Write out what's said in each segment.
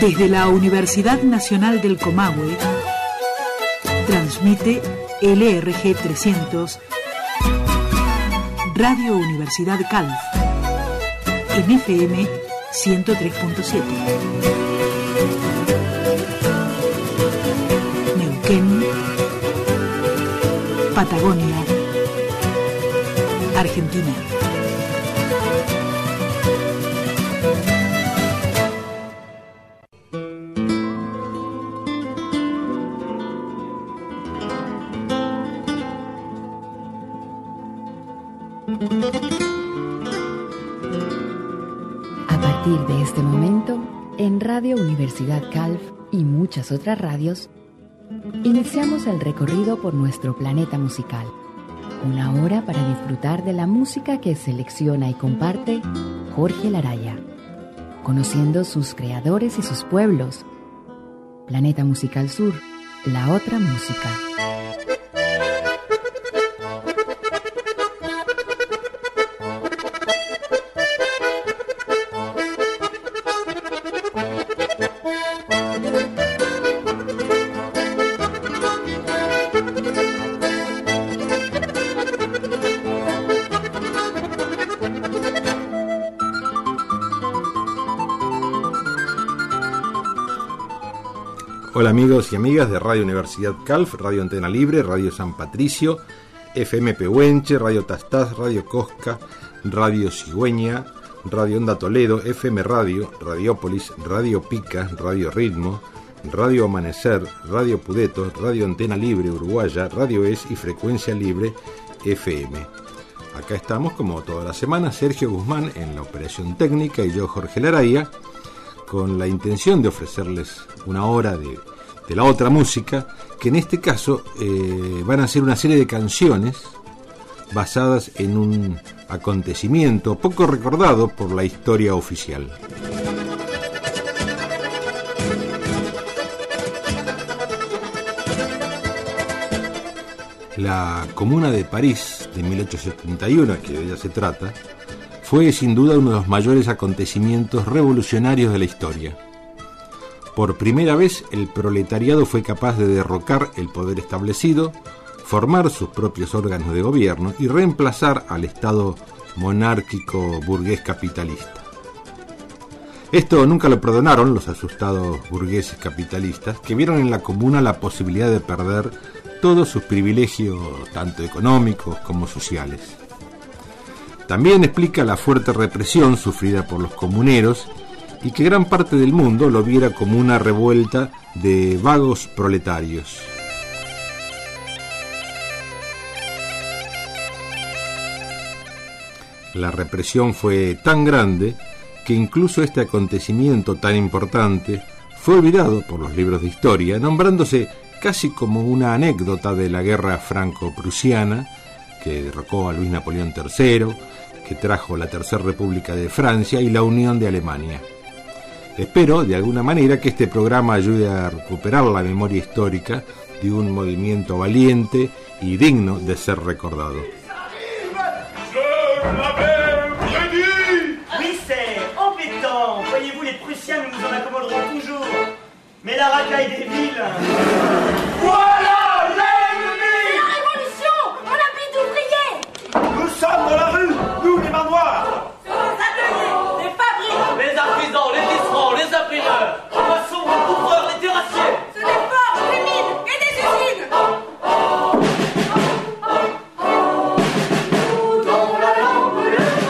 Desde la Universidad Nacional del Comahue, transmite LRG 300, Radio Universidad Calf, en FM 103.7. Neuquén, Patagonia, Argentina. A partir de este momento, en Radio Universidad Calf y muchas otras radios, iniciamos el recorrido por nuestro planeta musical. Una hora para disfrutar de la música que selecciona y comparte Jorge Laraya, conociendo sus creadores y sus pueblos. Planeta Musical Sur, la otra música. Hola amigos y amigas de Radio Universidad Calf, Radio Antena Libre, Radio San Patricio, FM Pehuenche, Radio Tastaz, Radio Cosca, Radio Cigüeña, Radio Onda Toledo, FM Radio, Radiópolis, Radio Pica, Radio Ritmo, Radio Amanecer, Radio Pudeto, Radio Antena Libre Uruguaya, Radio Es y Frecuencia Libre FM. Acá estamos como toda la semana, Sergio Guzmán en la operación técnica y yo, Jorge Laraya, con la intención de ofrecerles una hora de la otra música, que en este caso van a ser una serie de canciones basadas en un acontecimiento poco recordado por la historia oficial. La Comuna de París de 1871, que de ella se trata, fue sin duda uno de los mayores acontecimientos revolucionarios de la historia. Por primera vez el proletariado fue capaz de derrocar el poder establecido, formar sus propios órganos de gobierno y reemplazar al Estado monárquico burgués capitalista. Esto nunca lo perdonaron los asustados burgueses capitalistas, que vieron en la comuna la posibilidad de perder todos sus privilegios, tanto económicos como sociales. También explica la fuerte represión sufrida por los comuneros y que gran parte del mundo lo viera como una revuelta de vagos proletarios. La represión fue tan grande que incluso este acontecimiento tan importante fue olvidado por los libros de historia, nombrándose casi como una anécdota de la guerra franco-prusiana que derrocó a Luis Napoleón III, que trajo la Tercera República de Francia y la Unión de Alemania. Espero, de alguna manera, que este programa ayude a recuperar la memoria histórica de un movimiento valiente y digno de ser recordado. Oui, c'est embêtant. Voyez-vous, les Prussiens, nous nous en accommoderons toujours. Mais la racaille des villes... Voilà l'ennemi! La révolution! On habite ouvriers! Nous sommes dans la rue, nous les manoirs! Sur les ateliers, les fabriques! Les artisans, les tisserands, les imprimeurs, les maçons, les couvreurs, les terrassiers! Sur des forges, des mines et des usines! Nous, dans la langue, le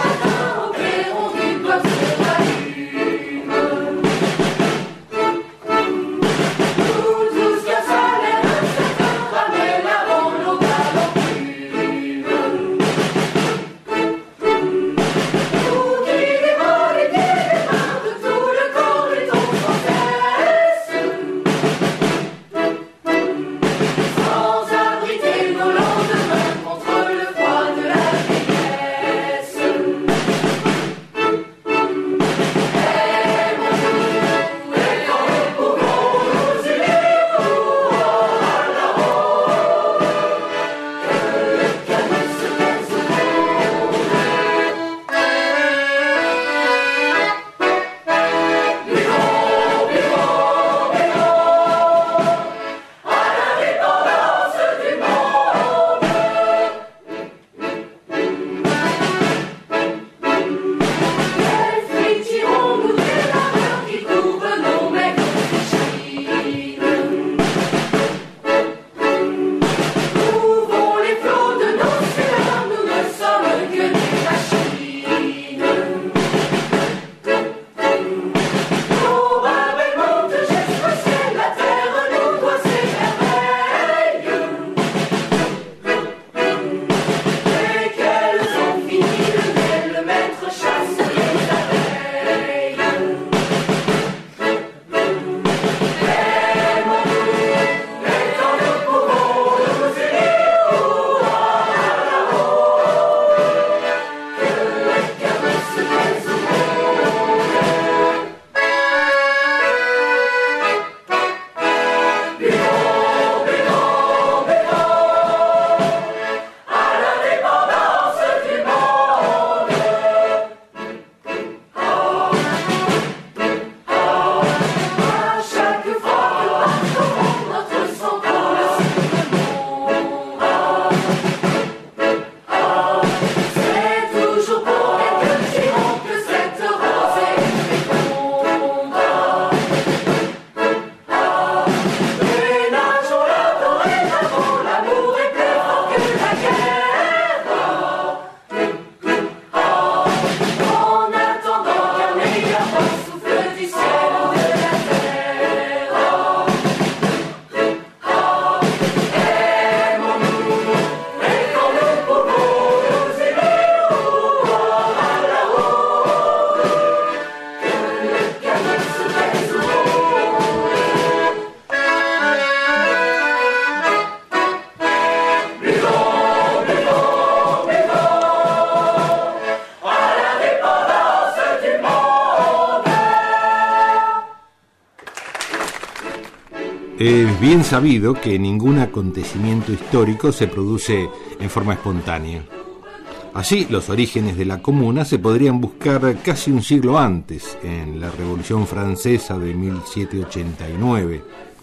Es bien sabido que ningún acontecimiento histórico se produce en forma espontánea. Así, los orígenes de la Comuna se podrían buscar casi un siglo antes, en la Revolución Francesa de 1789,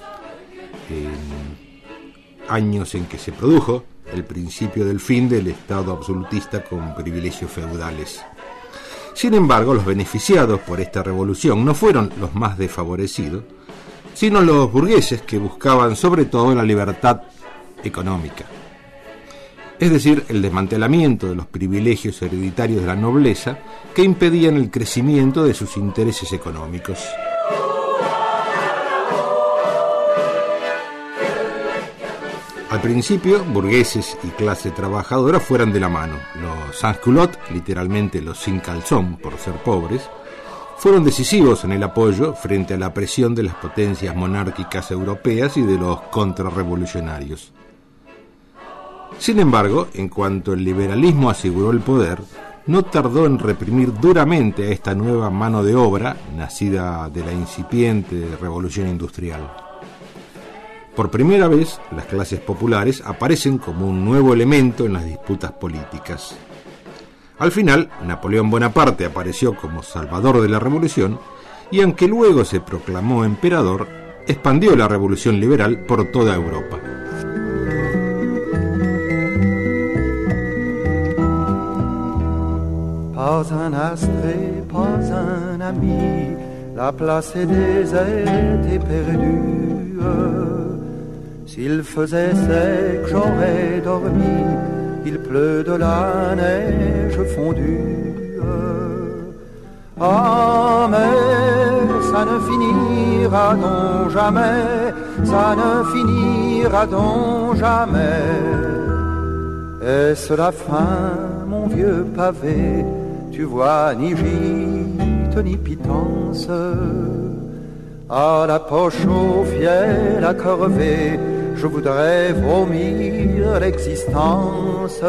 años en que se produjo el principio del fin del Estado absolutista con privilegios feudales. Sin embargo, los beneficiados por esta revolución no fueron los más desfavorecidos, sino los burgueses que buscaban sobre todo la libertad económica. Es decir, el desmantelamiento de los privilegios hereditarios de la nobleza que impedían el crecimiento de sus intereses económicos. Al principio, burgueses y clase trabajadora fueran de la mano. Los sans-culottes, literalmente los sin calzón por ser pobres, fueron decisivos en el apoyo frente a la presión de las potencias monárquicas europeas y de los contrarrevolucionarios. Sin embargo, en cuanto el liberalismo aseguró el poder, no tardó en reprimir duramente a esta nueva mano de obra, nacida de la incipiente revolución industrial. Por primera vez, las clases populares aparecen como un nuevo elemento en las disputas políticas. Al final, Napoleón Bonaparte apareció como salvador de la revolución y, aunque luego se proclamó emperador, expandió la revolución liberal por toda Europa. Pas un astre, pas un ami, la place est déserte et perdue. S'il faisait sec, j'aurais dormi, il pleut de la neige fondue. Ah, mais ça ne finira donc jamais, ça ne finira donc jamais. Est-ce la fin, mon vieux pavé? Tu vois, ni gîte, ni pitance, à la poche au fiel, à corvée, je voudrais vomir l'existence.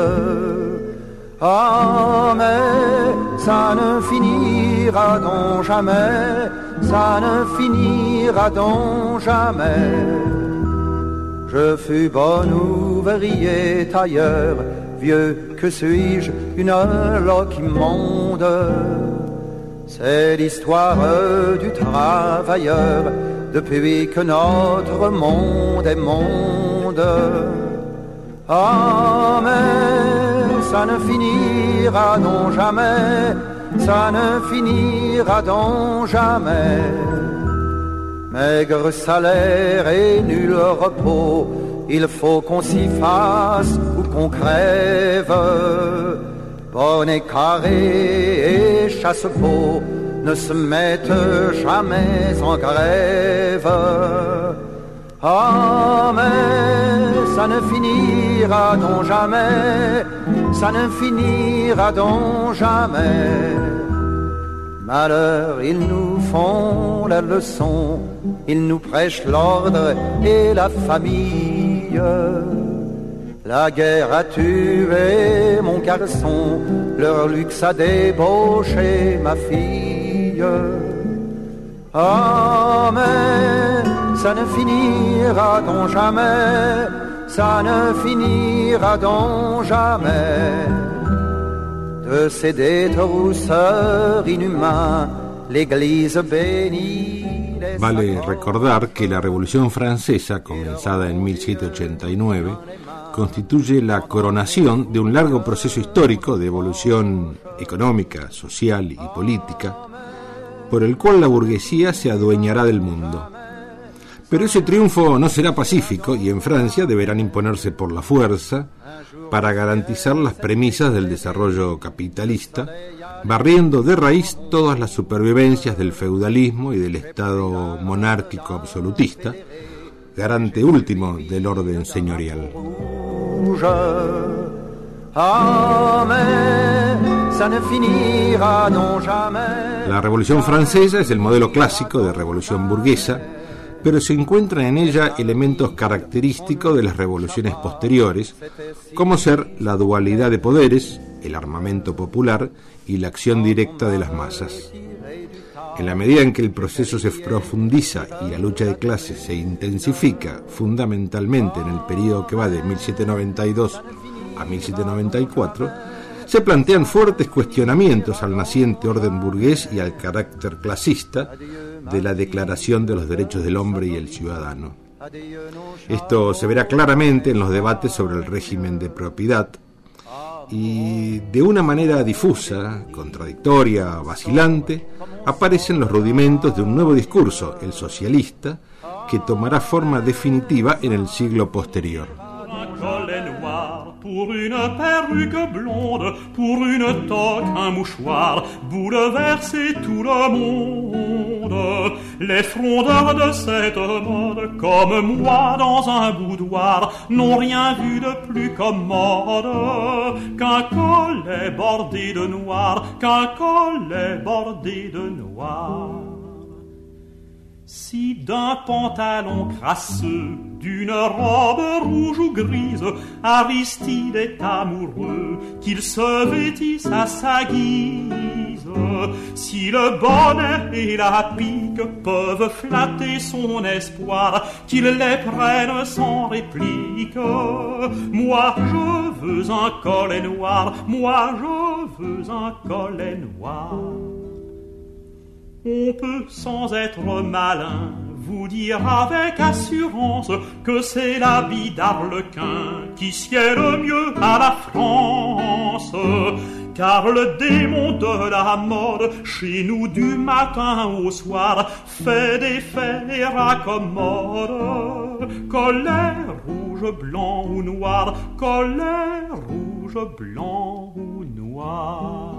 Ah, mais ça ne finira donc jamais, ça ne finira donc jamais. Je fus bon ouvrier tailleur, vieux que suis-je, une loque immonde. C'est l'histoire du travailleur depuis que notre monde est monde. Ah, mais ça ne finira donc jamais, ça ne finira donc jamais. Maigre salaire et nul repos, il faut qu'on s'y fasse ou qu'on crève. Bonnet carré et chasse-peau ne se mettent jamais en grève. Ah, mais ça ne finira donc jamais, ça ne finira donc jamais. Malheur, ils nous font la leçon, ils nous prêchent l'ordre et la famille. La guerre a tué mon garçon, leur luxe a débauché ma fille. Ah, mais ça ne finira donc jamais, ça ne finira donc jamais. De ces détrousseurs inhumains, l'Église bénit. Vale recordar que la Revolución Francesa, comenzada en 1789, constituye la coronación de un largo proceso histórico de evolución económica, social y política, por el cual la burguesía se adueñará del mundo. Pero ese triunfo no será pacífico y en Francia deberán imponerse por la fuerza para garantizar las premisas del desarrollo capitalista, barriendo de raíz todas las supervivencias del feudalismo y del Estado monárquico absolutista, garante último del orden señorial. La Revolución Francesa es el modelo clásico de revolución burguesa, pero se encuentran en ella elementos característicos de las revoluciones posteriores, como ser la dualidad de poderes, el armamento popular y la acción directa de las masas. En la medida en que el proceso se profundiza y la lucha de clases se intensifica, fundamentalmente en el periodo que va de 1792 a 1794, se plantean fuertes cuestionamientos al naciente orden burgués y al carácter clasista de la Declaración de los Derechos del Hombre y el Ciudadano. Esto se verá claramente en los debates sobre el régimen de propiedad, y de una manera difusa, contradictoria, vacilante, aparecen los rudimentos de un nuevo discurso, el socialista, que tomará forma definitiva en el siglo posterior. Pour une perruque blonde, pour une toque, un mouchoir, bouleverser tout le monde. Les frondeurs de cette mode, comme moi dans un boudoir, n'ont rien vu de plus commode qu'un collet bordé de noir, qu'un collet bordé de noir. Si d'un pantalon crasseux, d'une robe rouge ou grise, Aristide est amoureux, qu'il se vêtisse à sa guise. Si le bonnet et la pique peuvent flatter son espoir, qu'il les prenne sans réplique. Moi je veux un collet noir, moi je veux un collet noir. On peut, sans être malin, vous dire avec assurance que c'est l'habit d'Arlequin qui sied le mieux à la France. Car le démon de la mode, chez nous du matin au soir, fait des faits et raccommode. Collet rouge, blanc ou noir, collet rouge, blanc ou noir.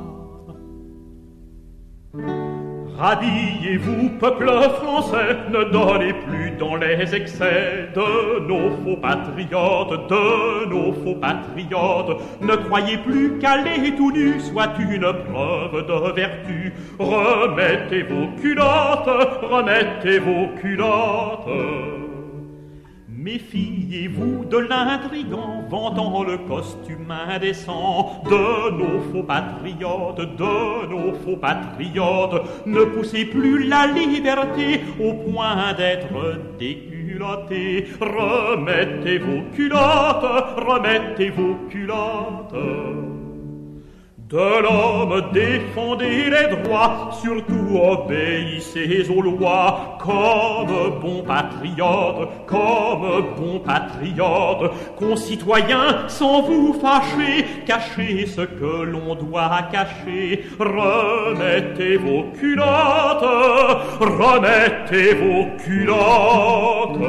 Rhabillez-vous, peuple français, ne donnez plus dans les excès de nos faux patriotes, de nos faux patriotes. Ne croyez plus qu'aller tout nu soit une preuve de vertu. Remettez vos culottes, remettez vos culottes. Méfiez-vous de l'intrigant vantant le costume indécent de nos faux patriotes, de nos faux patriotes. Ne poussez plus la liberté au point d'être déculotté. Remettez vos culottes, remettez vos culottes. De l'homme défendez les droits, surtout obéissez aux lois, comme bon patriote, comme bon patriote. Concitoyens, sans vous fâcher, cachez ce que l'on doit cacher. Remettez vos culottes, remettez vos culottes.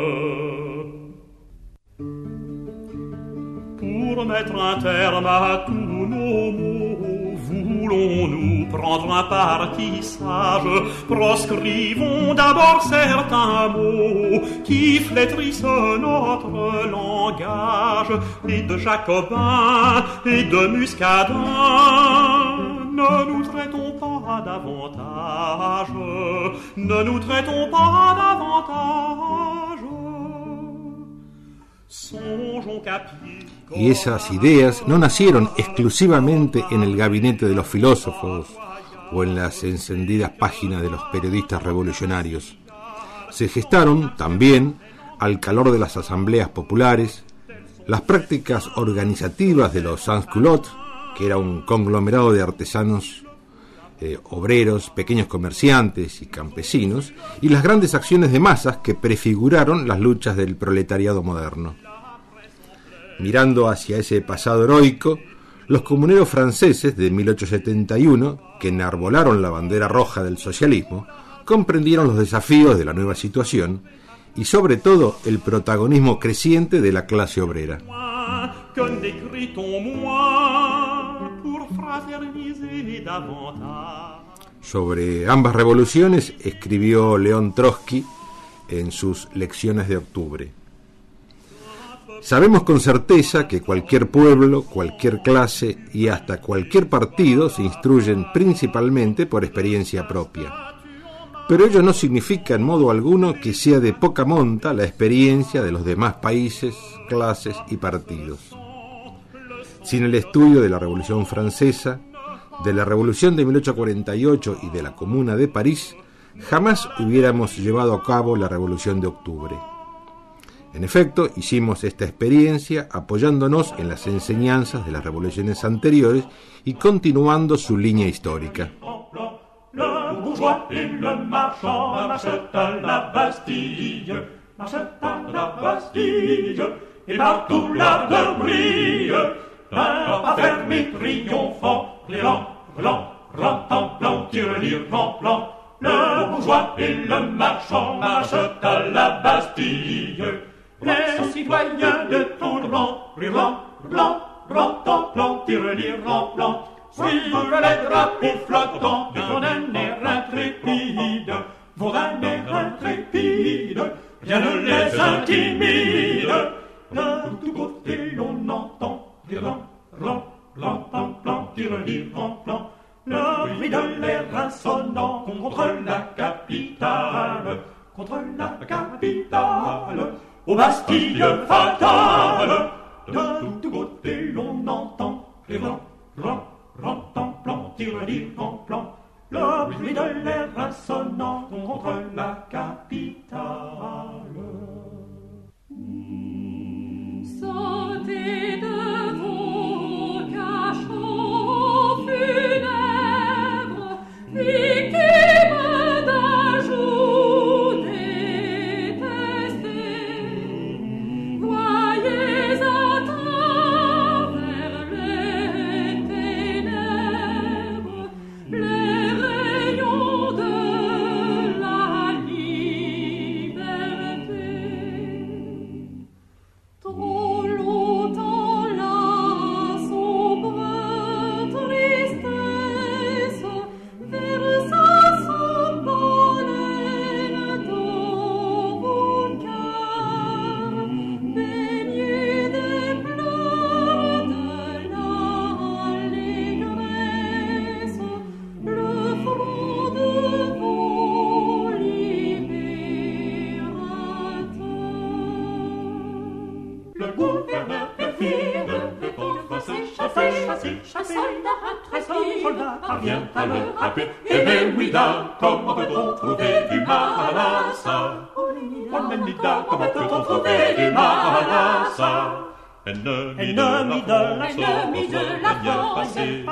Pour mettre un terme à tous nos maux, voulons-nous prendre un parti sage? Proscrivons d'abord certains mots qui flétrissent notre langage, et de jacobins et de muscadins ne nous traitons pas davantage, ne nous traitons pas davantage. Songeons qu'à pied. Y esas ideas no nacieron exclusivamente en el gabinete de los filósofos o en las encendidas páginas de los periodistas revolucionarios. Se gestaron también al calor de las asambleas populares, las prácticas organizativas de los sans-culottes, que era un conglomerado de artesanos, obreros, pequeños comerciantes y campesinos, y las grandes acciones de masas que prefiguraron las luchas del proletariado moderno. Mirando hacia ese pasado heroico, los comuneros franceses de 1871, que enarbolaron la bandera roja del socialismo, comprendieron los desafíos de la nueva situación y sobre todo el protagonismo creciente de la clase obrera. Sobre ambas revoluciones escribió León Trotsky en sus Lecciones de Octubre. Sabemos con certeza que cualquier pueblo, cualquier clase y hasta cualquier partido se instruyen principalmente por experiencia propia. Pero ello no significa en modo alguno que sea de poca monta la experiencia de los demás países, clases y partidos. Sin el estudio de la Revolución Francesa, de la Revolución de 1848 y de la Comuna de París, jamás hubiéramos llevado a cabo la Revolución de Octubre. En efecto, hicimos esta experiencia apoyándonos en las enseñanzas de las revoluciones anteriores y continuando su línea histórica. Le bourgeois et le marchand marchent à la Bastille, et partout la de brille, d'un fermé triomphant, blanc, blanc, blanc, blanc, tire-lire, blanc, blanc. Le bourgeois et le marchand marchent à la Bastille, les citoyens de tout blanc, blanc, blanc, blanc, blanc, tire-lire, blanc, blanc. Suivent les drapeaux flottants vont d'un air intrépide, vont d'un air intrépide, rien ne les intimide. De tous côtés l'on entend blanc, blanc, blanc, blanc, blanc, tire-lire, blanc, blanc. Le bruit de l'air insolent contre la capitale, aux Bastilles fatales. De tous côtés l'on entend blanc, blanc, blanc, blanc, blanc, tire-lire, blanc, blanc. Le bruit de l'air insolent contre la capitale. Sautez de vos cachots funèbres, victimes d'un joug détesté. Voyez à travers les ténèbres les rayons de la liberté. Trop longtemps la sombre tristesse versa son pollen dans vos cœurs, baignés des pleurs de l'allégresse, le front de vos libérateurs. Le gouverneur perfide veut enfin s'échapper. Un soldat Parvient à le rappeler. Eh bien, oui, là, comment peut-on trouver du mal à ça? Oh, Lénida, comment peut-on trouver du mal à ça? Ennemi de la France,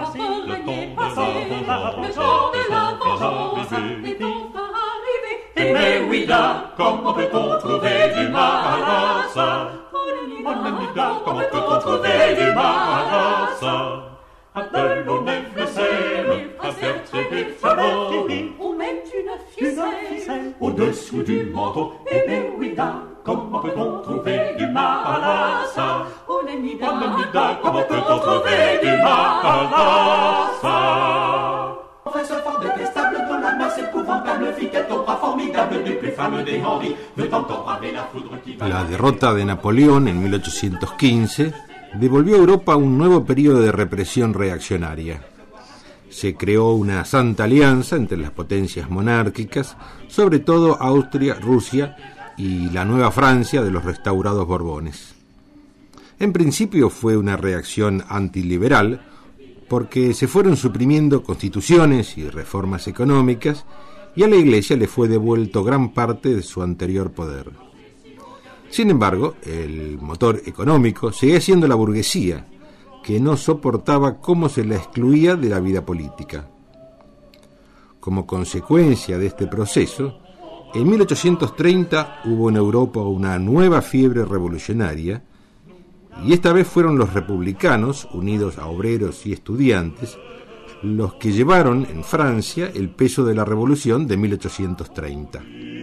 le temps de la vengeance est enfin arrivé. Eh bien, oui, là, comment peut-on trouver du mal à ça? Lénida, comment peut-on trouver du mal à ça? Appelons les flessés, à faire tirer des fagots, ou même une ficelle au-dessous du manteau. Eh bien, oui, là, comment peut-on trouver du mal à ça? Oh, Lénida, comment peut-on trouver du mal à ça? Enfin, ce fort détestable dont la masse épouvantable fit qu'elle tombera formidable du plus fameux des Henri, veut encore braver la foudre qui va... La derrota de Napoleón en 1815 devolvió a Europa un nuevo periodo de represión reaccionaria. Se creó una santa alianza entre las potencias monárquicas, sobre todo Austria, Rusia y la Nueva Francia de los restaurados Borbones. En principio fue una reacción antiliberal, porque se fueron suprimiendo constituciones y reformas económicas y a la Iglesia le fue devuelto gran parte de su anterior poder. Sin embargo, el motor económico seguía siendo la burguesía, que no soportaba cómo se la excluía de la vida política. Como consecuencia de este proceso, en 1830 hubo en Europa una nueva fiebre revolucionaria, y esta vez fueron los republicanos, unidos a obreros y estudiantes, los que llevaron en Francia el peso de la revolución de 1830.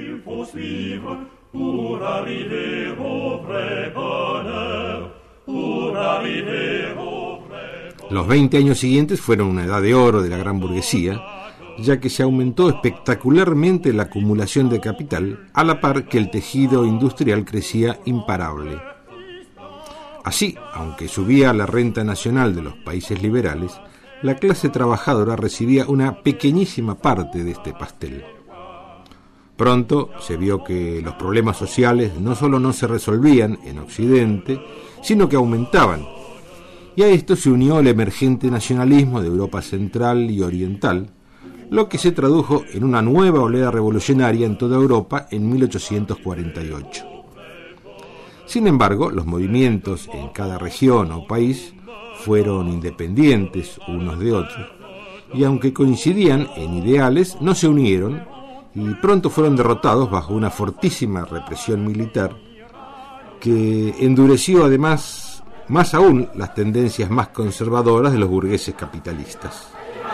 Los 20 años siguientes fueron una edad de oro de la gran burguesía, ya que se aumentó espectacularmente la acumulación de capital, a la par que el tejido industrial crecía imparable. Así, aunque subía la renta nacional de los países liberales, la clase trabajadora recibía una pequeñísima parte de este pastel. Pronto se vio que los problemas sociales no solo no se resolvían en Occidente, sino que aumentaban, y a esto se unió el emergente nacionalismo de Europa Central y Oriental, lo que se tradujo en una nueva oleada revolucionaria en toda Europa en 1848. Sin embargo, los movimientos en cada región o país fueron independientes unos de otros, y aunque coincidían en ideales, no se unieron y pronto fueron derrotados bajo una fortísima represión militar que endureció además más aún las tendencias más conservadoras de los burgueses capitalistas.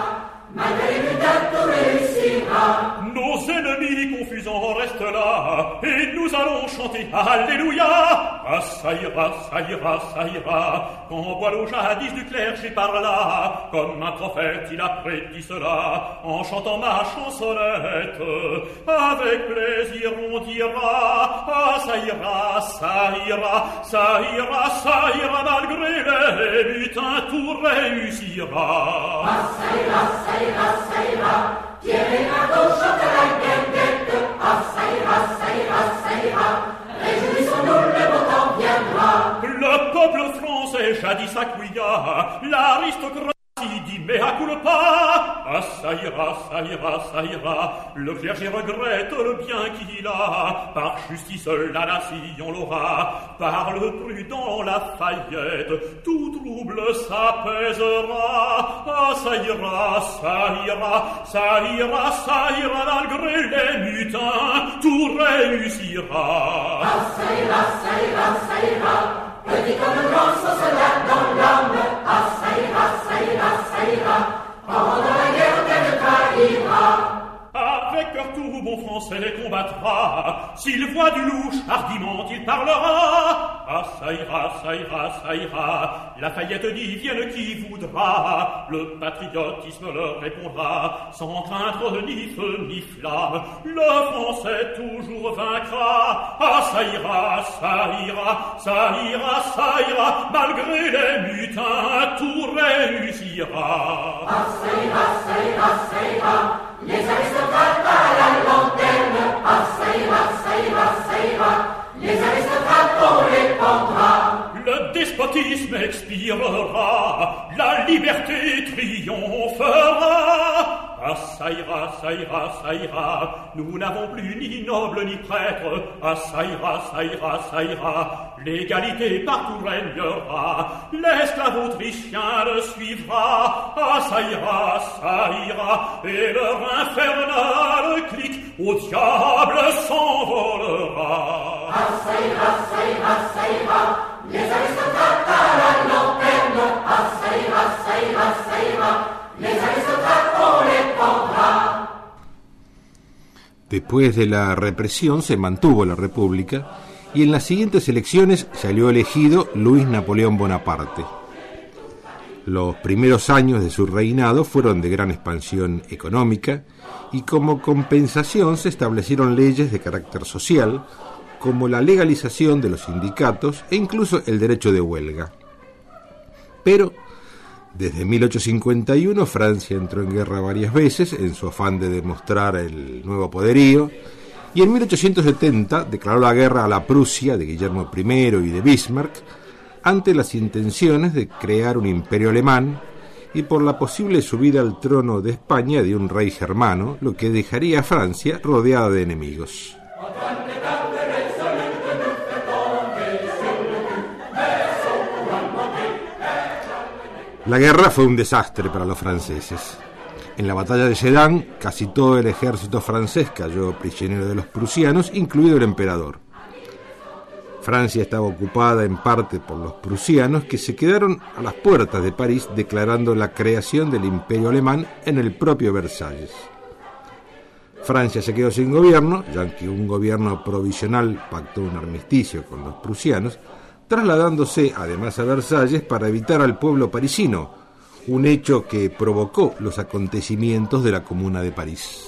Nos ennemis confusants restent là, et nous allons chanter Alléluia. Ah, ça ira, ça ira, ça ira, quand Boileau jadis du clergé parla, comme un prophète il a prédit cela, en chantant ma chansonnette, avec plaisir on dira, ah, ça ira, ça ira, ça ira, ça ira, malgré les mutins tout réussira. Ah, ça ira, ça ira, ça ira. Tirez à gauche, chante la guinguette. Ah, ça ira, ça ira, ça ira. Réjouissons-nous, le beau temps viendra. Le peuple français jadis accouilla, l'aristocratie dit mea culpa. Ah, ça ira, ça ira, ça ira. Le clergé regrette le bien qu'il a. Par justice la nation l'aura. Par le prudent Lafayette, tout trouble s'apaisera. Ah, ça ira, ça ira, ça ira, ça ira, malgré les mutins, tout réussira. Ah, ça ira, ça ira, ça ira. Petit comme grand, sans cela dans l'âme. Ah, ça ira, ça ira, ça ira. Pendant la guerre, elle trahira. Avec cœur tout bon français combattra. S'il voit du louche, hardiment il parlera. Ah, ça ira, ça ira, ça ira. Lafayette dit vienne qui voudra. Le patriotisme leur répondra. Sans craindre ni feu ni flamme, le français toujours vaincra. Ah, ça ira, ça ira, ça ira, ça ira. Malgré les mutins, tout réussira. Ah, ça ira, ça ira, ça ira. Les aristocrates à la lanterne. Ah, ça ira, ça ira, ça ira. Les aristocrates on les pendra. Le despotisme expirera, la liberté triomphera. Ah, ça ira, ça ira, ça ira. Nous n'avons plus ni nobles ni prêtres. Ah, ça ira, ça ira, ça ira. L'égalité partout régnera. L'esclave autrichien le suivra. Ah, ça ira, ça ira. Et leur infernal clic au diable s'envolera. Ah, ça ira, ça ira, ça ira. Les aristocrates à la lanterne. Ah, ça ira, ça ira, ça ira. Les aristocrates on les pendra. Después de la represión se mantuvo la República y en las siguientes elecciones salió elegido Luis Napoleón Bonaparte. Los primeros años de su reinado fueron de gran expansión económica y como compensación se establecieron leyes de carácter social, como la legalización de los sindicatos e incluso el derecho de huelga. Pero desde 1851 Francia entró en guerra varias veces en su afán de demostrar el nuevo poderío y en 1870 declaró la guerra a la Prusia de Guillermo I y de Bismarck ante las intenciones de crear un imperio alemán y por la posible subida al trono de España de un rey germano, lo que dejaría a Francia rodeada de enemigos. La guerra fue un desastre para los franceses. En la batalla de Sedan, casi todo el ejército francés cayó prisionero de los prusianos, incluido el emperador. Francia estaba ocupada en parte por los prusianos, que se quedaron a las puertas de París declarando la creación del Imperio Alemán en el propio Versalles. Francia se quedó sin gobierno, ya que un gobierno provisional pactó un armisticio con los prusianos, trasladándose además a Versalles para evitar al pueblo parisino, un hecho que provocó los acontecimientos de la Comuna de París.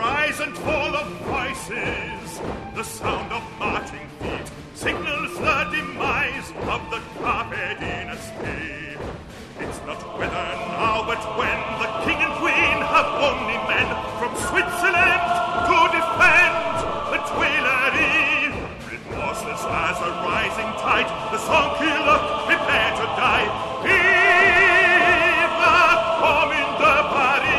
rise and fall of voices, the sound of marching feet signals the demise of the Capet dynasty. It's not whether now, but when the king and queen have only men from Switzerland to defend the Tuileries. Remorseless as a rising tide, the sans-culottes prepare to die. Vive la Commune de Paris!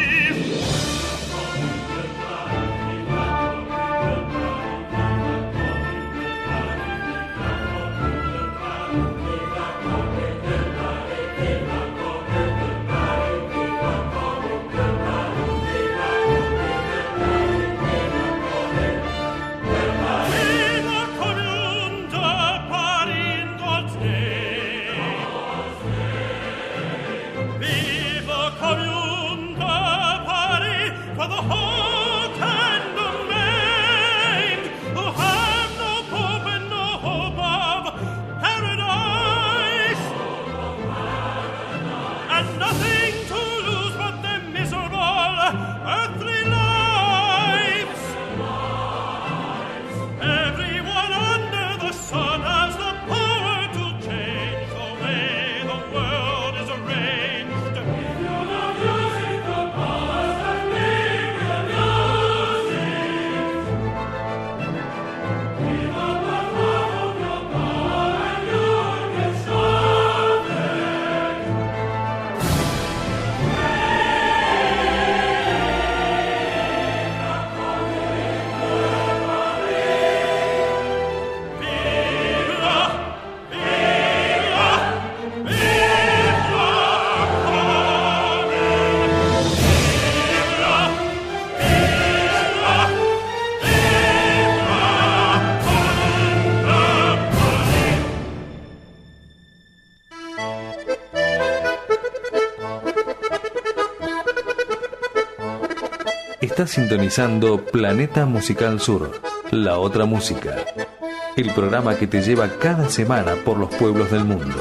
Estás sintonizando Planeta Musical Sur, la otra música. El programa que te lleva cada semana por los pueblos del mundo.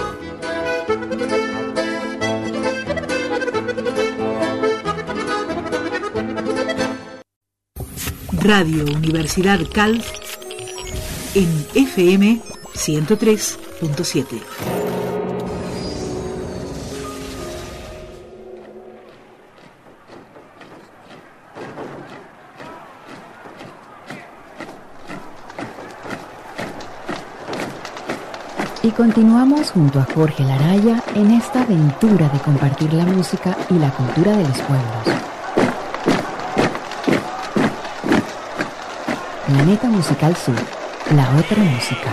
Radio Universidad Calv en FM 103.7. Y continuamos junto a Jorge Laraya en esta aventura de compartir la música y la cultura de los pueblos. Planeta Musical Sur, la otra música.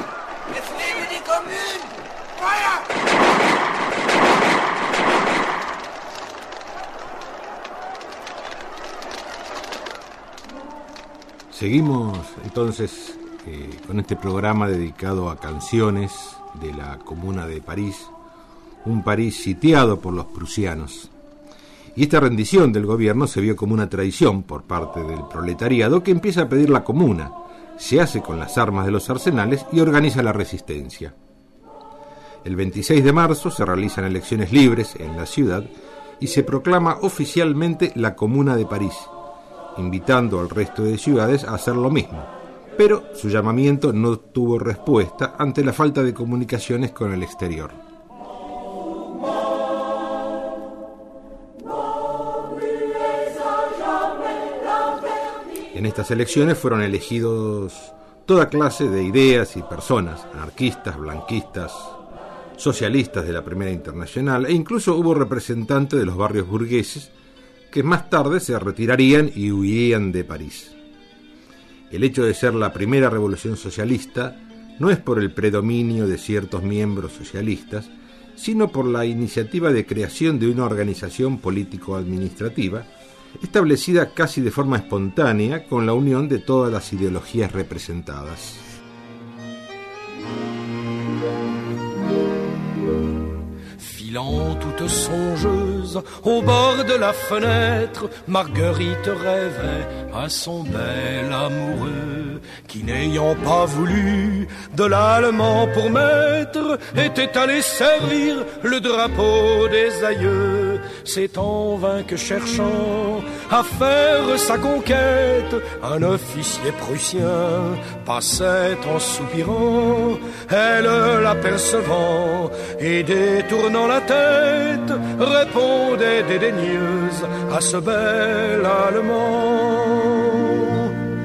Seguimos entonces con este programa dedicado a canciones de la Comuna de París, un París sitiado por los prusianos. Y esta rendición del gobierno se vio como una traición por parte del proletariado, que empieza a pedir la comuna, se hace con las armas de los arsenales y organiza la resistencia. El 26 de marzo se realizan elecciones libres en la ciudad y se proclama oficialmente la Comuna de París, invitando al resto de ciudades a hacer lo mismo. Pero su llamamiento no tuvo respuesta ante la falta de comunicaciones con el exterior. En estas elecciones fueron elegidos toda clase de ideas y personas, anarquistas, blanquistas, socialistas de la Primera Internacional, e incluso hubo representantes de los barrios burgueses que más tarde se retirarían y huirían de París. El hecho de ser la primera revolución socialista no es por el predominio de ciertos miembros socialistas, sino por la iniciativa de creación de una organización político-administrativa establecida casi de forma espontánea con la unión de todas las ideologías representadas. Filant toute songeuse au bord de la fenêtre, Marguerite rêvait à son bel amoureux, qui n'ayant pas voulu de l'allemand pour maître, était allé servir le drapeau des aïeux. c'est en vain que cherchant à faire sa conquête, un officier prussien passait en soupirant. Elle l'apercevant et détournant la tête, répondait dédaigneuse à ce bel Allemand.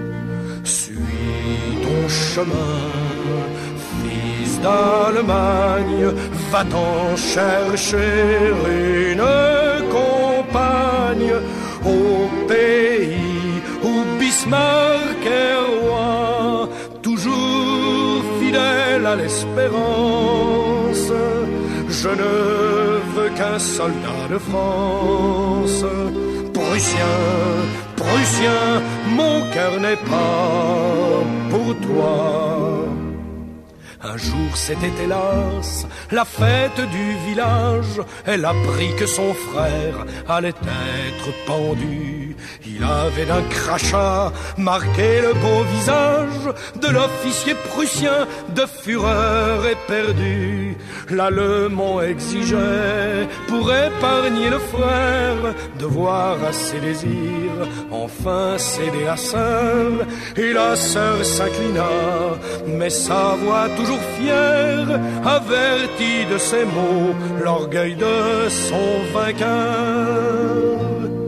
Suis ton chemin, fils d'Allemagne, va-t'en chercher une compagne au pays où Bismarck est roi, toujours fidèle à l'espérance. Je ne veux qu'un soldat de France. Prussien, Prussien, mon cœur n'est pas pour toi. Un jour c'était hélas la fête du village. Elle apprit que son frère allait être pendu. Il avait d'un crachat marqué le beau visage de l'officier prussien, de fureur éperdu. L'Allemand exigeait, pour épargner le frère, de voir à ses désirs enfin céder à sœur. Et la sœur s'inclina, mais sa voix toujours fière avertit de ces mots l'orgueil de son vainqueur.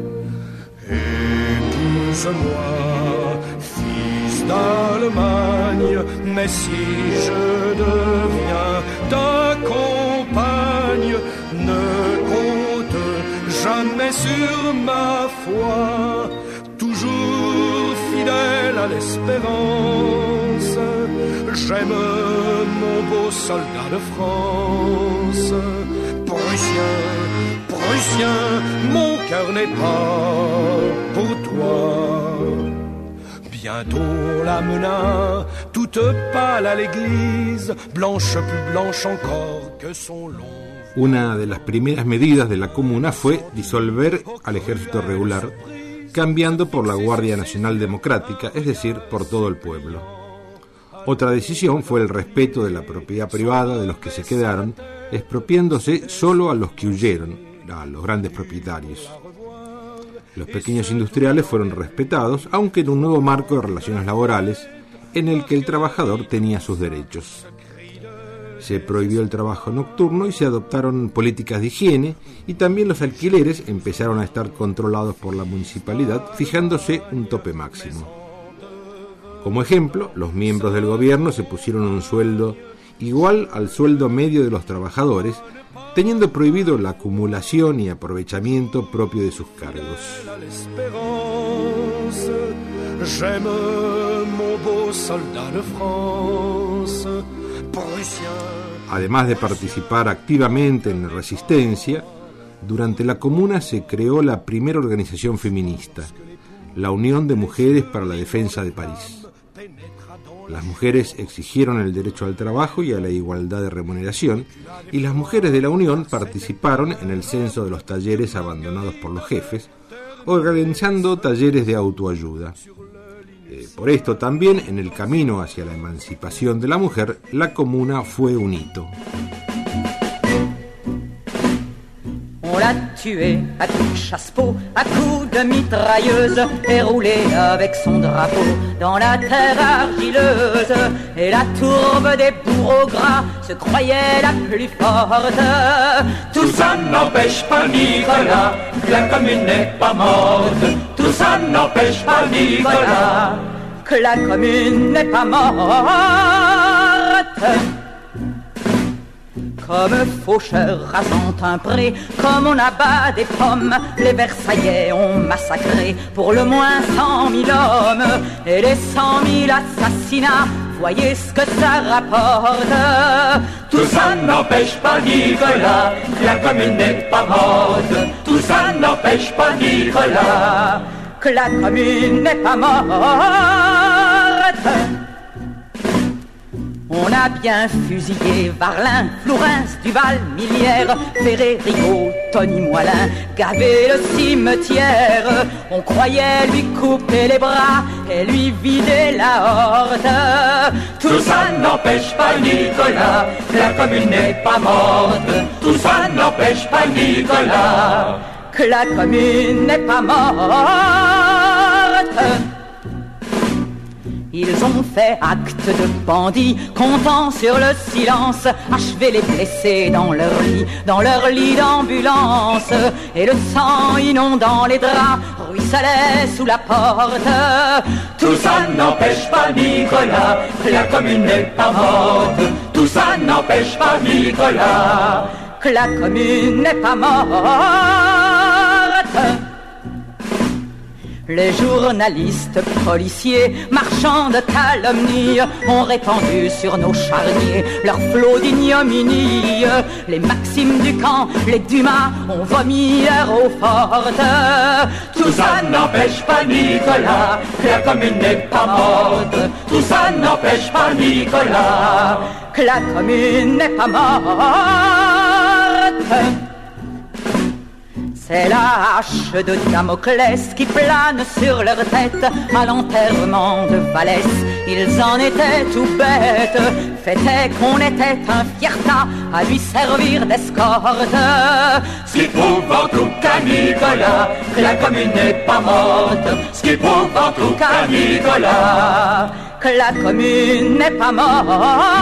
Épouse-moi, fils d'Allemagne, mais si je deviens ta compagne, ne compte jamais sur ma foi, toujours fidèle à l'espérance. J'aime mon beau soldat de France. Prussien, Prussien, mon cœur n'est pas pour toi. Bientôt on l'amena, toute pâle à l'église, blanche, plus blanche encore que son long. Una de las primeras medidas de la Comuna fue disolver al ejército regular, cambiando por la Guardia Nacional Democrática, es decir, por todo el pueblo. Otra decisión fue el respeto de la propiedad privada de los que se quedaron, expropiándose solo a los que huyeron, a los grandes propietarios. Los pequeños industriales fueron respetados, aunque en un nuevo marco de relaciones laborales, en el que el trabajador tenía sus derechos. Se prohibió el trabajo nocturno y se adoptaron políticas de higiene, y también los alquileres empezaron a estar controlados por la municipalidad, fijándose un tope máximo. Como ejemplo, los miembros del gobierno se pusieron un sueldo igual al sueldo medio de los trabajadores, teniendo prohibido la acumulación y aprovechamiento propio de sus cargos. Además de participar activamente en la resistencia, durante la Comuna se creó la primera organización feminista, la Unión de Mujeres para la Defensa de París. Las mujeres exigieron el derecho al trabajo y a la igualdad de remuneración, y las mujeres de la Unión participaron en el censo de los talleres abandonados por los jefes, organizando talleres de autoayuda. Por esto también, en el camino hacia la emancipación de la mujer, la Comuna fue un hito. On l'a tué à coups de chasse-peau, à coups de mitrailleuse, et roulé avec son drapeau dans la terre argileuse. Et la tourbe des bourreaux gras se croyait la plus forte. Tout ça n'empêche pas Nicolas que la commune n'est pas morte. Tout ça n'empêche pas Nicolas que la commune n'est pas morte. Comme faucheur rasant un pré, comme on abat des pommes, les Versaillais ont massacré pour le moins 100 000 hommes. Et les 100 000 assassinats, voyez ce que ça rapporte. Tout ça n'empêche pas Nicolas que la commune n'est pas morte. Tout ça n'empêche pas Nicolas que la commune n'est pas morte. On a bien fusillé Varlin, Flourens, Duval, Millière, Ferré, Rigaud, Tony Moilin, gavé le cimetière. On croyait lui couper les bras et lui vider la horte. Tout ça n'empêche pas Nicolas, la commune n'est pas morte. Tout ça n'empêche pas Nicolas que la commune n'est pas morte. Ils ont fait acte de bandits, comptant sur le silence, achever les blessés dans leur lit d'ambulance, et le sang inondant les draps ruisselait sous la porte. Tout ça n'empêche pas Nicolas, que la commune n'est pas morte. Tout ça n'empêche pas Nicolas, que la commune n'est pas morte. Les journalistes, policiers, marchands de calomnie ont répandu sur nos charniers leur flot d'ignominie. Les Maximes du camp, les Dumas ont vomi leur eau forte. Tout ça n'empêche pas Nicolas, que la commune n'est pas morte. Tout ça n'empêche pas Nicolas, que la commune n'est pas morte. C'est la hache de Damoclès qui plane sur leur tête à l'enterrement de Vallès. Ils en étaient tout bêtes, fêtaient qu'on était un fiertat à lui servir d'escorte. Ce qui prouve en tout cas Nicolas, que la commune n'est pas morte. Ce qui prouve en tout cas Nicolas, que la commune n'est pas morte.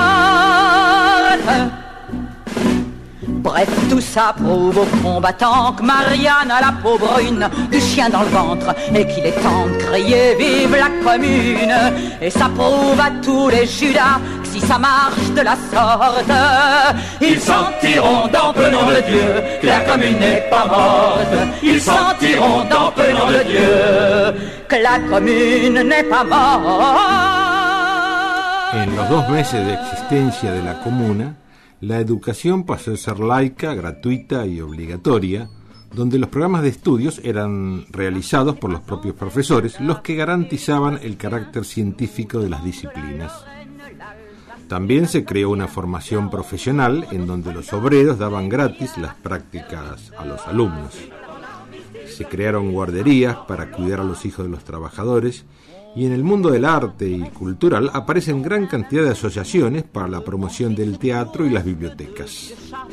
Bref, tout ça prouve aux combattants que Marianne a la peau brune, du chien dans le ventre, et qu'il est temps de crier vive la commune. Et ça prouve à tous les Judas que si ça marche de la sorte, ils sentiront dans peu nom de Dieu que la commune n'est pas morte. Ils sentiront dans peu nom de Dieu que la commune n'est pas morte. En los 2 meses de existencia de la comuna, la educación pasó a ser laica, gratuita y obligatoria, donde los programas de estudios eran realizados por los propios profesores, los que garantizaban el carácter científico de las disciplinas. También se creó una formación profesional en donde los obreros daban gratis las prácticas a los alumnos. Se crearon guarderías para cuidar a los hijos de los trabajadores, y en el mundo del arte y cultural aparecen gran cantidad de asociaciones para la promoción del teatro y las bibliotecas.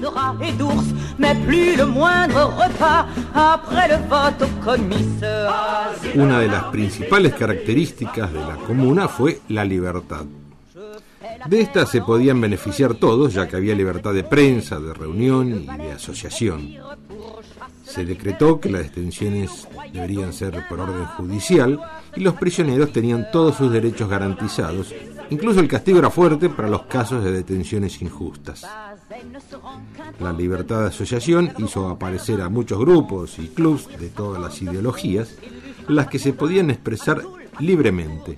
Una de las principales características de la comuna fue la libertad. De esta se podían beneficiar todos, ya que había libertad de prensa, de reunión y de asociación. Se decretó que las detenciones deberían ser por orden judicial y los prisioneros tenían todos sus derechos garantizados. Incluso el castigo era fuerte para los casos de detenciones injustas. La libertad de asociación hizo aparecer a muchos grupos y clubs de todas las ideologías, las que se podían expresar libremente.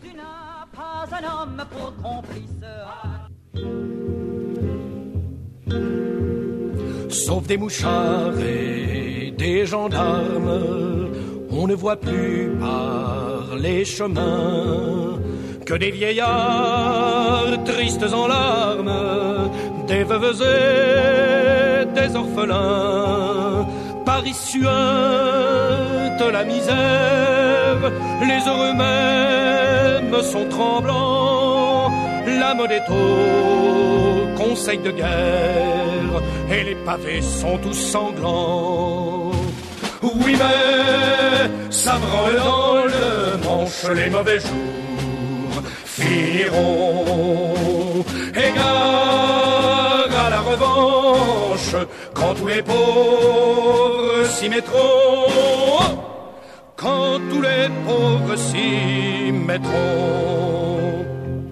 Sauf des mouchards et des gendarmes, on ne voit plus par les chemins que des vieillards tristes en larmes, des veuves et des orphelins. Paris suinte la misère, les heureux mêmes sont tremblants. La mode est au conseil de guerre et les pavés sont tous sanglants. Oui, mais ça branle dans le Manche, les mauvais jours finiront. Égard à la revanche quand tous les pauvres s'y mettront. Quand tous les pauvres s'y mettront.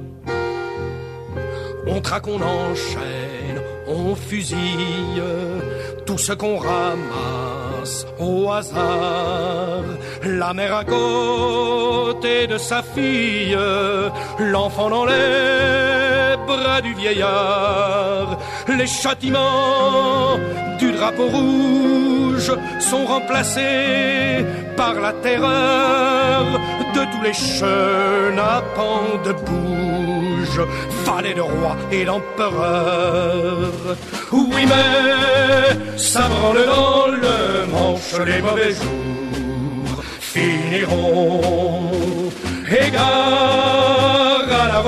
On traque, on enchaîne, on fusille tout ce qu'on ramasse au hasard. La mère à côté de sa fille, l'enfant dans les bras du vieillard. Les châtiments du drapeau rouge sont remplacés par la terreur de tous les chenapans de bouge, valets de roi et d'empereur. Oui, mais ça branle dans le Manche, les mauvais jours finiront. Égard à la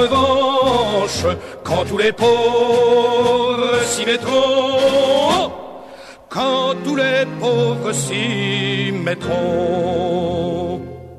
revanche quand tous les pauvres s'y mettront. quand tous les pauvres s'y mettront.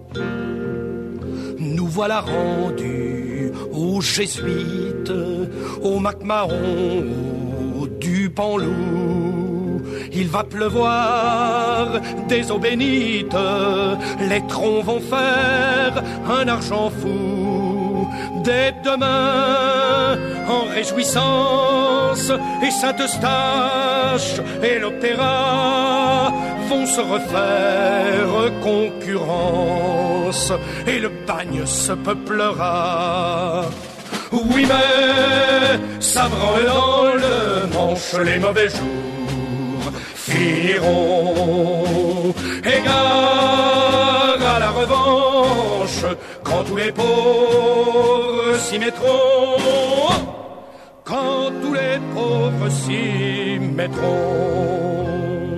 Nous voilà rendus aux jésuites, au MacMahon, au Dupanloup. Il va pleuvoir des eaux bénites, les troncs vont faire un argent fou. Dès demain, en réjouissance, et Saint-Eustache et l'Opéra vont se refaire concurrence, et le bagne se peuplera. Oui, mais ça branle dans le Manche, les mauvais jours finiront. Égard à la revanche, quand tous les pauvres s'y mettront. Quand tous les pauvres s'y mettront.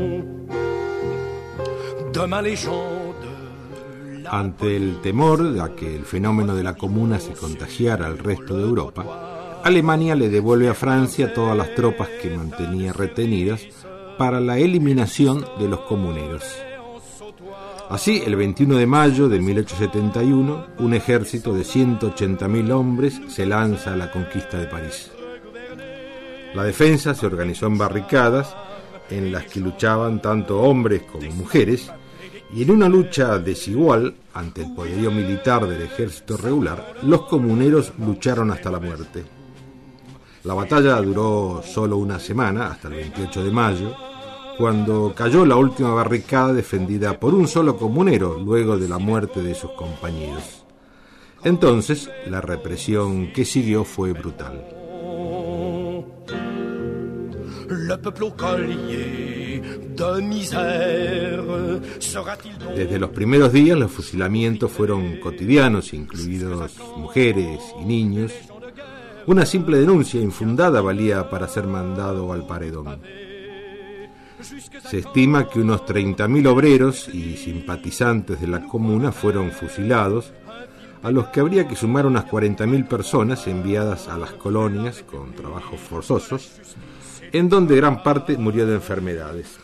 Demain les gens. Ante el temor a que el fenómeno de la comuna se contagiara al resto de Europa, Alemania le devuelve a Francia todas las tropas que mantenía retenidas para la eliminación de los comuneros. Así, el 21 de mayo de 1871, un ejército de 180.000 hombres se lanza a la conquista de París. La defensa se organizó en barricadas en las que luchaban tanto hombres como mujeres, y en una lucha desigual ante el poderío militar del ejército regular, los comuneros lucharon hasta la muerte. La batalla duró solo una semana, hasta el 28 de mayo, cuando cayó la última barricada defendida por un solo comunero luego de la muerte de sus compañeros. Entonces, la represión que siguió fue brutal. Desde los primeros días los fusilamientos fueron cotidianos, incluidos mujeres y niños. Una simple denuncia infundada valía para ser mandado al paredón. Se estima que unos 30.000 obreros y simpatizantes de la comuna fueron fusilados, a los que habría que sumar unas 40.000 personas enviadas a las colonias con trabajos forzosos, en donde gran parte murió de enfermedades.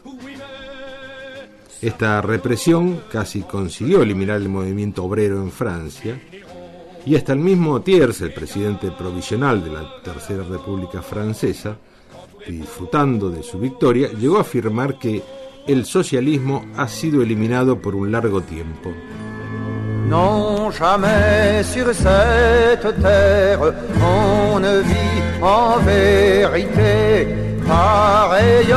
Esta represión casi consiguió eliminar el movimiento obrero en Francia, y hasta el mismo Thiers, el presidente provisional de la Tercera República Francesa, disfrutando de su victoria, llegó a afirmar que el socialismo ha sido eliminado por un largo tiempo. Non, jamais sur cette terre on ne vit en vérité pareille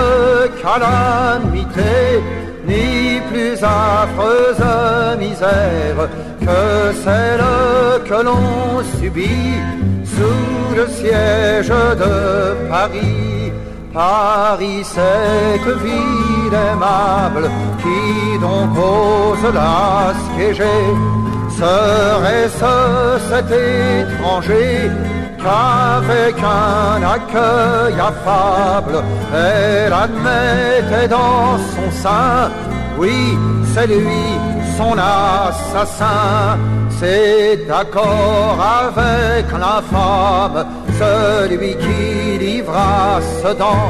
calamité, ni plus affreuse misère que celle que l'on subit sous le siège de Paris. Paris, cette ville aimable qui donc ose la siéger, serait-ce cet étranger qu'avec un accueil affable elle admettait dans son sein? Oui, c'est lui, son assassin. C'est d'accord avec l'infâme, celui qui livra Sedan.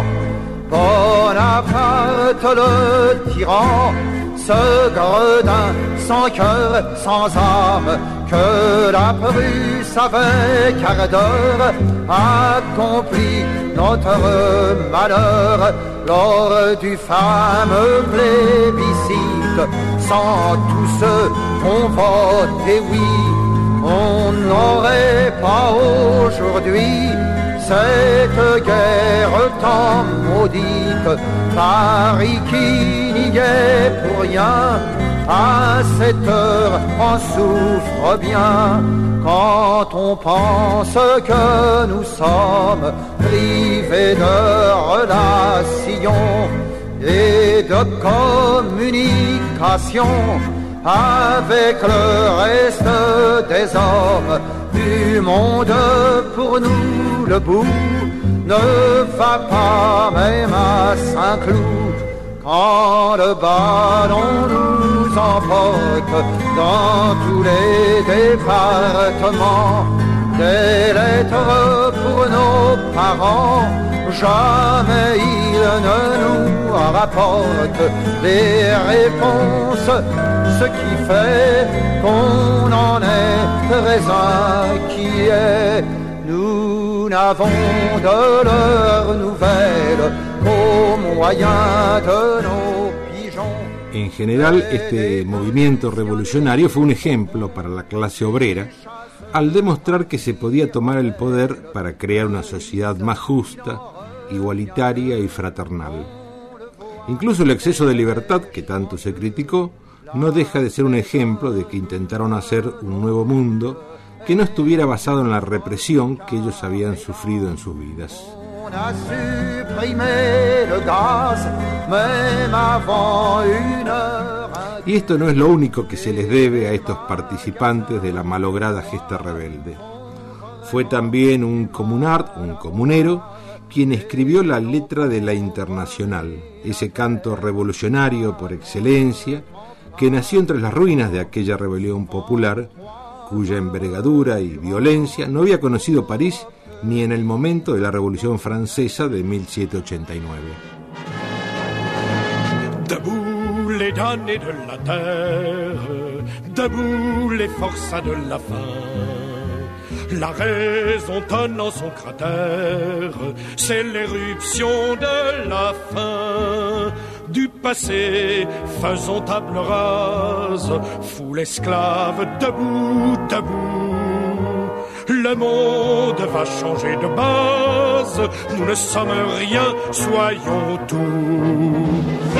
Bonaparte le tyran, ce gredin sans cœur, sans âme, que la Prusse avec ardeur accomplit notre malheur lors du fameux plébiscite. Sans tous ceux qu'on votait oui, on n'aurait pas aujourd'hui cette guerre tant maudite. Paris qui n'y est pour rien, à cette heure en souffre bien. Quand on pense que nous sommes privés de relations et de communication avec le reste des hommes du monde, pour nous le bout ne va pas même à Saint-Cloud. Quand le ballon nous emporte dans tous les départements, des lettres pour nos parents. Jamais ils ne nous rapportent des réponses, ce qui fait qu'on en est très inquiet. Nous n'avons de leurs nouvelles qu'au moyen de nos pigeons. En general, este movimiento revolucionario fue un ejemplo para la clase obrera al demostrar que se podía tomar el poder para crear una sociedad más justa, igualitaria y fraternal. Incluso el exceso de libertad que tanto se criticó no deja de ser un ejemplo de que intentaron hacer un nuevo mundo que no estuviera basado en la represión que ellos habían sufrido en sus vidas. Y esto no es lo único que se les debe a estos participantes de la malograda gesta rebelde. Fue también un comunero, quien escribió la letra de la Internacional, ese canto revolucionario por excelencia, que nació entre las ruinas de aquella rebelión popular, cuya envergadura y violencia no había conocido París ni en el momento de la Revolución Francesa de 1789. Debout les damnés de la terre, debout les forçats de la faim. La raison tonnant son cratère, c'est l'éruption de la faim. Du passé, faisons table rase, foule esclave, debout, debout. Le monde va changer de base, nous ne sommes rien, soyons tout.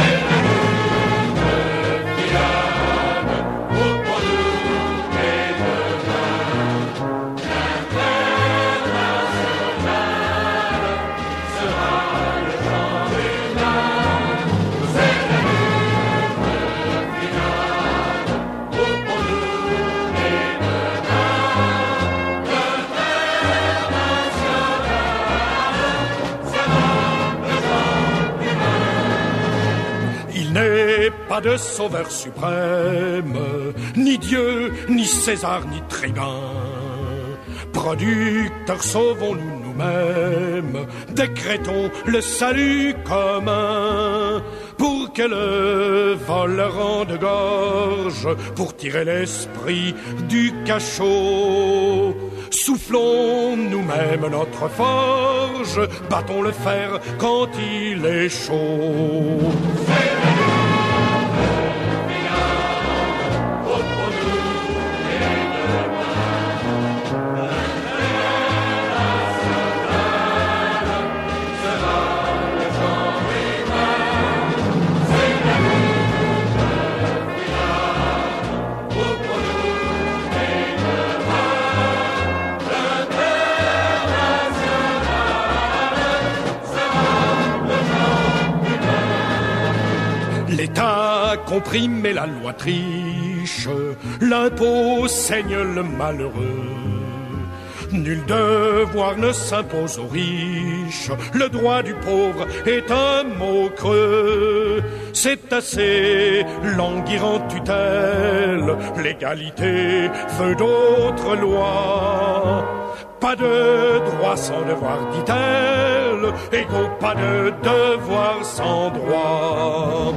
Pas de sauveur suprême, ni Dieu, ni César, ni tribun. Producteurs, sauvons-nous nous-mêmes, décrétons le salut commun. Pour que le vol rende gorge, pour tirer l'esprit du cachot. Soufflons nous-mêmes notre forge, battons le fer quand il est chaud. L'État comprime et la loi triche, l'impôt saigne le malheureux. Nul devoir ne s'impose aux riches, le droit du pauvre est un mot creux. C'est assez languir en tutelle, l'égalité veut d'autres lois. Pas de droit sans devoir, dit-elle, égaux, pas de devoir sans droit.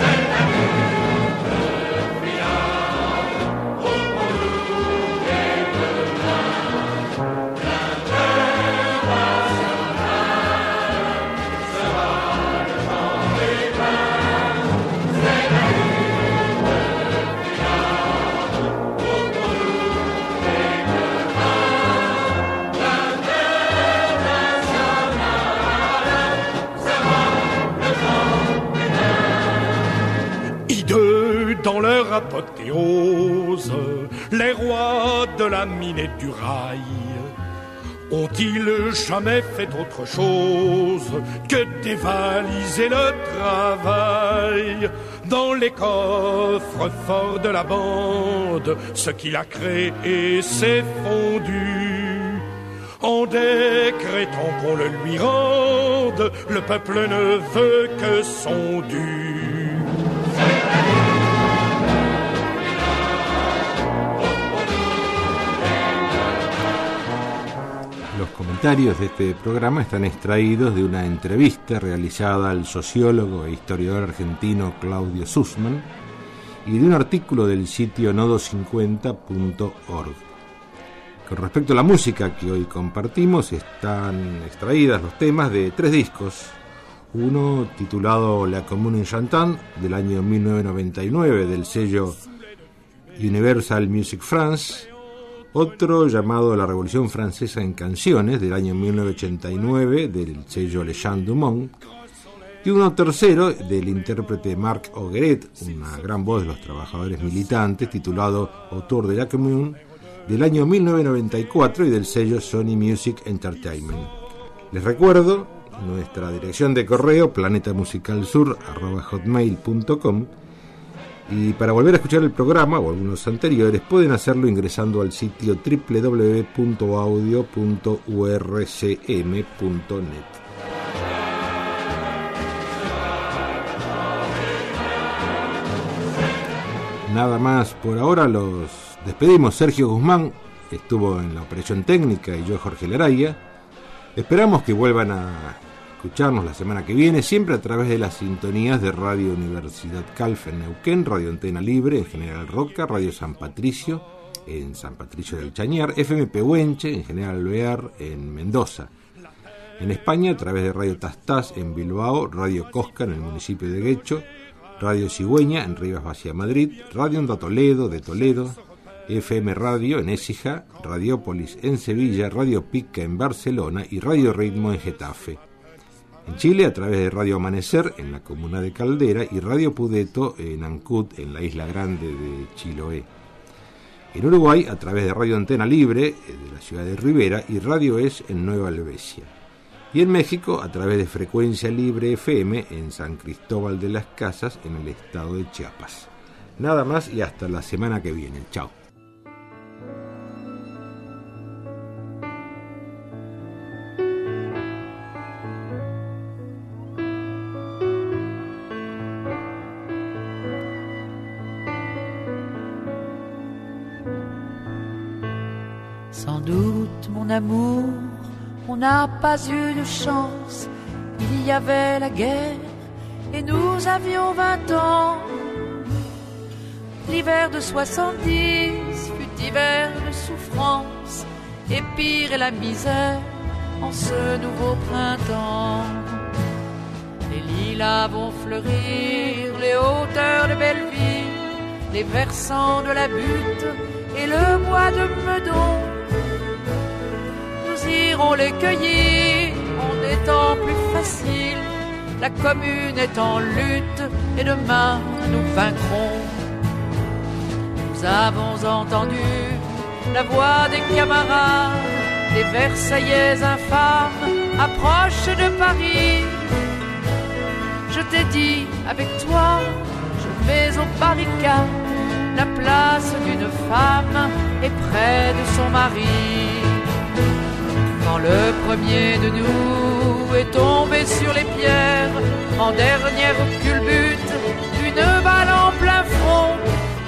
Dans leur apothéose, les rois de la mine et du rail ont-ils jamais fait autre chose que dévaliser le travail? Dans les coffres forts de la bande, ce qu'il a créé s'est fondu. En décrétant qu'on le lui rende, le peuple ne veut que son dû. comentarios de este programa están extraídos de una entrevista realizada al sociólogo e historiador argentino Claudio Sussman y de un artículo del sitio nodo50.org. Con respecto a la música que hoy compartimos, están extraídas los temas de 3 discos. Uno titulado La Commune en Chantant, del año 1999, del sello Universal Music France. Otro llamado La Revolución Francesa en Canciones, del año 1989, del sello Les Champs du Monde. Y uno tercero, del intérprete Marc Augueret, una gran voz de los trabajadores militantes, titulado Autour de la Commune, del año 1994 y del sello Sony Music Entertainment. Les recuerdo nuestra dirección de correo planetamusicalsur@hotmail.com, y para volver a escuchar el programa o algunos anteriores pueden hacerlo ingresando al sitio www.audio.urcm.net. Nada más por ahora, los despedimos. Sergio Guzmán estuvo en la operación técnica y yo, Jorge Laraya. Esperamos que vuelvan a escucharnos la semana que viene, siempre a través de las sintonías de Radio Universidad Calf en Neuquén, Radio Antena Libre en General Roca, Radio San Patricio en San Patricio del Chañar, FM Pehuenche en General Alvear en Mendoza. En España a través de Radio Tastás en Bilbao, Radio Cosca en el municipio de Guecho, Radio Cigüeña en Rivas Vacia, Madrid, Radio Onda Toledo de Toledo, FM Radio en Écija, Radiópolis en Sevilla, Radio Pica en Barcelona y Radio Ritmo en Getafe. En Chile a través de Radio Amanecer en la comuna de Caldera y Radio Pudeto en Ancud, en la isla grande de Chiloé. En Uruguay a través de Radio Antena Libre de la ciudad de Rivera y Radio Es en Nueva Alvesia. Y en México a través de Frecuencia Libre FM en San Cristóbal de las Casas en el estado de Chiapas. Nada más y hasta la semana que viene. Chao. Sans doute, mon amour, on n'a pas eu de chance. Il y avait la guerre et nous avions 20 ans. L'hiver de 70 fut hiver de souffrance, et pire est la misère en ce nouveau printemps. Les lilas vont fleurir, les hauteurs de Belleville, les versants de la Butte et le bois de Meudon. Nous irons les cueillir en des temps plus faciles. La commune est en lutte et demain nous vaincrons. Nous avons entendu la voix des camarades, des Versaillais infâmes approchent de Paris. Je t'ai dit, avec toi, je vais aux barricades. La place d'une femme est près de son mari. Quand le premier de nous est tombé sur les pierres, en dernière culbute, une balle en plein front.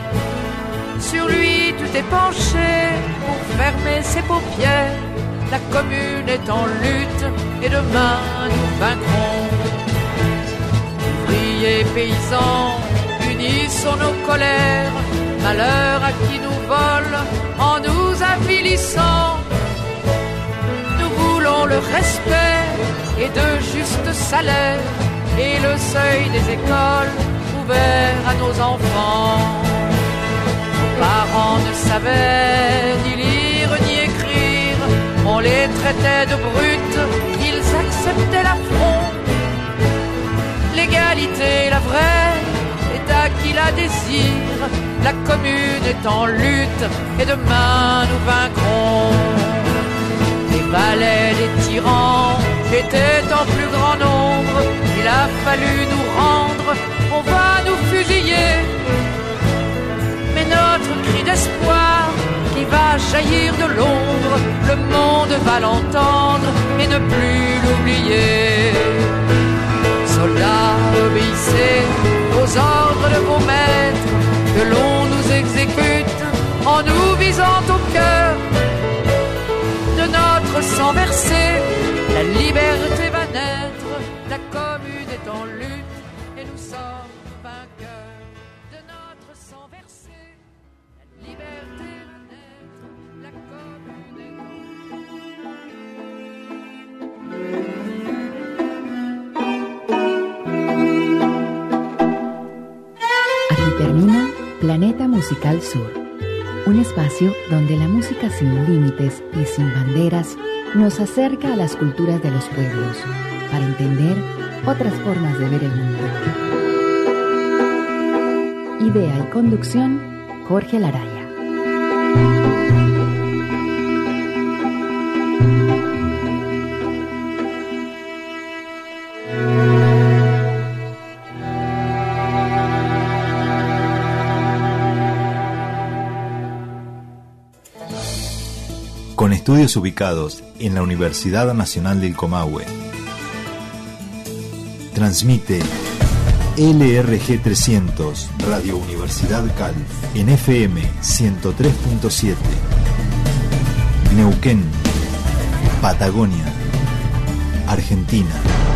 Sur lui tu t'es penché pour fermer ses paupières. La commune est en lutte et demain nous vaincrons. Ouvriers, paysans, unissons nos colères. Malheur à qui nous vole en nous avilissant. Nous voulons le respect et de justes salaires et le seuil des écoles ouvert à nos enfants. Nos parents ne savaient ni lire ni écrire, on les traitait de brutes, ils acceptaient l'affront. L'égalité, la vraie, est à qui la désire. La commune est en lutte et demain nous vaincrons. Les valets des tyrans étaient en plus grand nombre. Il a fallu nous rendre, on va nous fusiller. Mais notre cri d'espoir qui va jaillir de l'ombre, le monde va l'entendre et ne plus l'oublier. Soldats, obéissez aux ordres de vos maîtres, que l'on nous exécute en nous visant au cœur. De notre sang sang versé, la liberté va naître, la commune est en lutte, et nous sommes vainqueurs de notre sang versé. La liberté va naître, la commune est en lutte. Aquí termina Planeta Musical Sur, un espacio donde la música sin límites y sin banderas nos acerca a las culturas de los pueblos para entender otras formas de ver el mundo. Idea y conducción, Jorge Laraya. Con estudios ubicados en la Universidad Nacional del Comahue. Transmite LRG 300 Radio Universidad Calf en FM 103.7. Neuquén, Patagonia, Argentina.